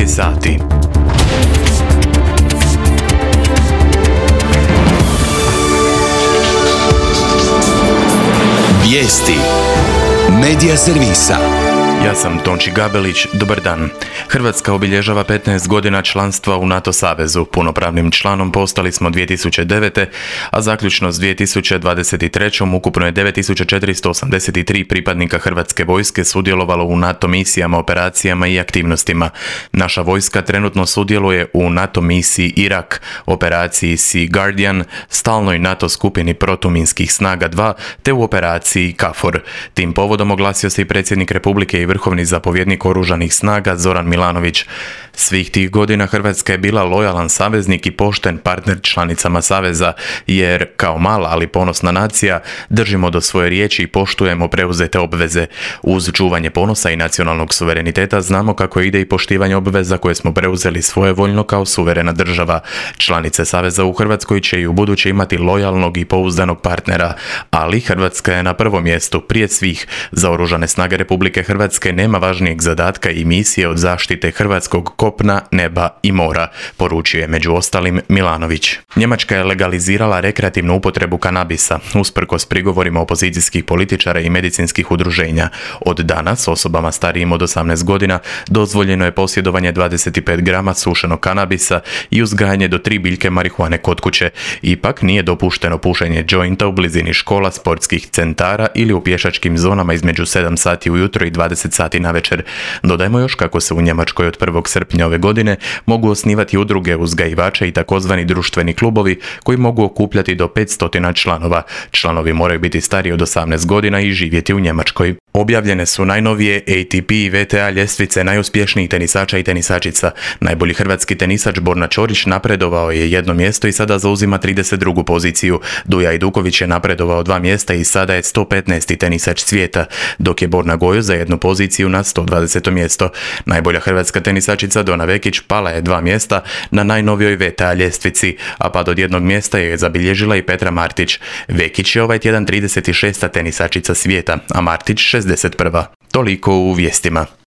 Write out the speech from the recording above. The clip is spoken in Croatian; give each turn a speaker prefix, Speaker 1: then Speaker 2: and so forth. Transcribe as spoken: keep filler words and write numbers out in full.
Speaker 1: sati.
Speaker 2: Vijesti Medija servisa.
Speaker 1: Ja sam Tonči Gabelić, dobar dan. Hrvatska obilježava petnaest godina članstva u NATO savezu. Punopravnim članom postali smo dvije tisuće devete. a zaključno s dvije tisuće dvadeset treće. ukupno je devet tisuća četiristo osamdeset tri pripadnika Hrvatske vojske sudjelovalo u NATO misijama, operacijama i aktivnostima. Naša vojska trenutno sudjeluje u NATO misiji Irak, operaciji Sea Guardian, stalnoj NATO skupini protuminskih snaga dva, te u operaciji KFOR. Tim povodom oglasio se i predsjednik Republike i vrhovni zapovjednik oružanih snaga Zoran Milanović. Svih tih godina Hrvatska je bila lojalan saveznik i pošten partner članicama saveza, jer kao mala ali ponosna nacija držimo do svoje riječi i poštujemo preuzete obveze. Uz čuvanje ponosa i nacionalnog suvereniteta znamo kako ide i poštivanje obveza koje smo preuzeli svojevoljno kao suverena država. Članice saveza u Hrvatskoj će i u buduće imati lojalnog i pouzdanog partnera, ali Hrvatska je na prvom mjestu prije svih. Za oružane snage Republike Hrvatske nema važnijeg zadatka i misije od zaštite hrvatskog kopna, neba i mora, poručio je među ostalim Milanović. Njemačka je legalizirala rekreativnu upotrebu kanabisa, usprkos prigovorima opozicijskih političara i medicinskih udruženja. Od danas osobama starijim od osamnaest godina dozvoljeno je posjedovanje dvadeset pet grama sušenog kanabisa i uzgajanje do tri biljke marihuane kod kuće. Ipak nije dopušteno pušenje jointa u blizini škola, sportskih centara ili u pješačkim zonama između sedam sati ujutro i dvadeset sati navečer. Dodajmo još kako se u Njemačkoj od prvog srpnja ove godine mogu osnivati udruge uzgajivača i takozvani društveni klubovi koji mogu okupljati do petsto članova. Članovi moraju biti stariji od osamnaest godina i živjeti u Njemačkoj. Objavljene su najnovije A T P i V T A ljestvice najuspješnijih tenisača i tenisačica. Najbolji hrvatski tenisač Borna Ćorić napredovao je jedno mjesto i sada zauzima trideset drugu poziciju. Duja Ajduković je napredovao dva mjesta i sada je sto petnaesti tenisač svijeta, dok je Borna Gojo za jednu poziciju na sto dvadeseto mjesto. Najbolja hrvatska tenisačica Dona Vekić pala je dva mjesta na najnovijoj V T A ljestvici, a pad od jednog mjesta je zabilježila i Petra Martić. Vekić je ovaj tjedan trideset šesta tenisačica svijeta, a Martić šezdeset prva. Toliko u vijestima.